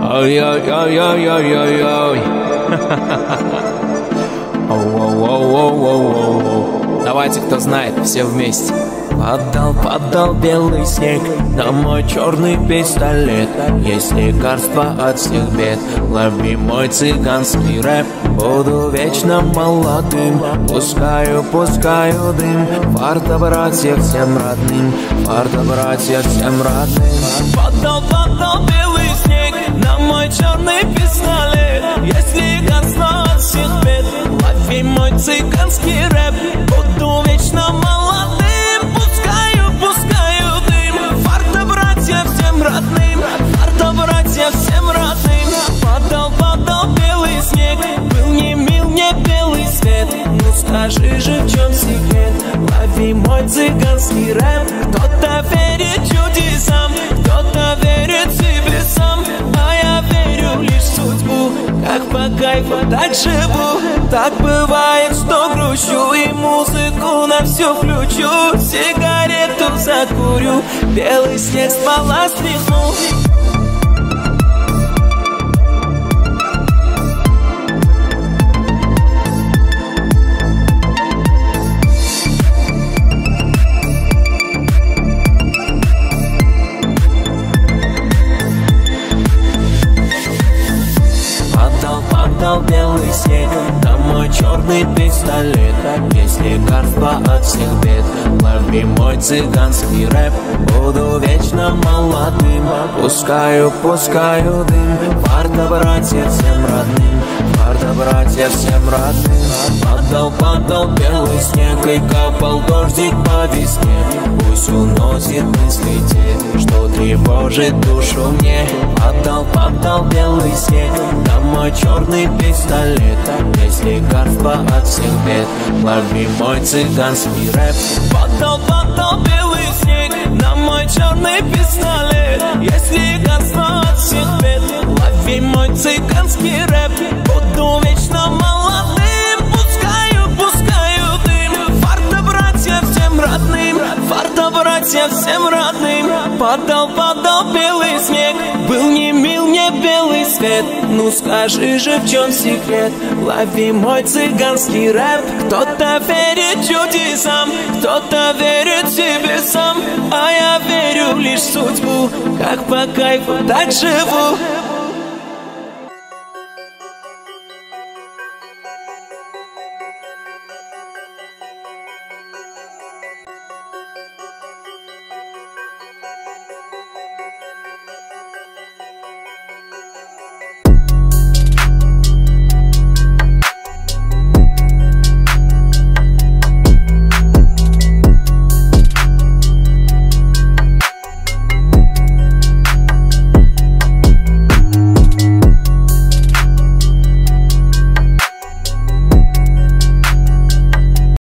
Ой-ой-ой-ой-ой-ой-ой. Оу-оу-оу-оу-оу-оу. Давайте, кто знает, все вместе. Падал белый снег на мой черный пистолет. Есть лекарство от всех бед. Лови мой цыганский рэп. Буду вечно молодым. Пускаю дым. Фарта, братья, всем родным. Фарта, братья, всем родным. Падал белый снег на мой черный пистолет. Есть лекарство от всех бед. Лови мой цыганский рэп. Буду вечно молодым. Пускаю дым. Фарта, братья, всем родным. Фарта, братья, всем родным. Падал белый снег. Был не мил мне белый свет. Ну скажи же, в чем секрет? Лови мой цыганский рэп. Кто-то верит чудесам, кто-то верит себе сам. А я верю лишь в судьбу. Как по кайфу, так живу. Так бывает, что грущу и музыку на всю включу. Сигарету закурю, белый снег с пола стряхну. Падал белый снег на мой черный пистолет. Есть лекарство от всех бед. Лови мой цыганский рэп. Буду вечно молодым. Пускаю дым. Фарта, братья, всем родным. Фарта, братья, всем родным. Падал белый снег и капал дождик по весне. Пусть уносит мысли те, что тревожит душу мне. Падал белый снег на мой черный пистолет. Есть лекарство от всех бед. Лови мой цыганский рэп. Падал белый снег на мой черный пистолет. Есть лекарство от всех бед. Лови мой цыганский рэп. Буду вечно молодым. Пускаю дым. Фарта, братья, всем родным. Фарта, братья, всем родным. Падал белый снег. Был не мил мне белый свет. Ну скажи же, в чем секрет? Лови мой цыганский рэп. Кто-то верит чудесам, кто-то верит себе сам. А я верю лишь в судьбу. Как по кайфу, так живу.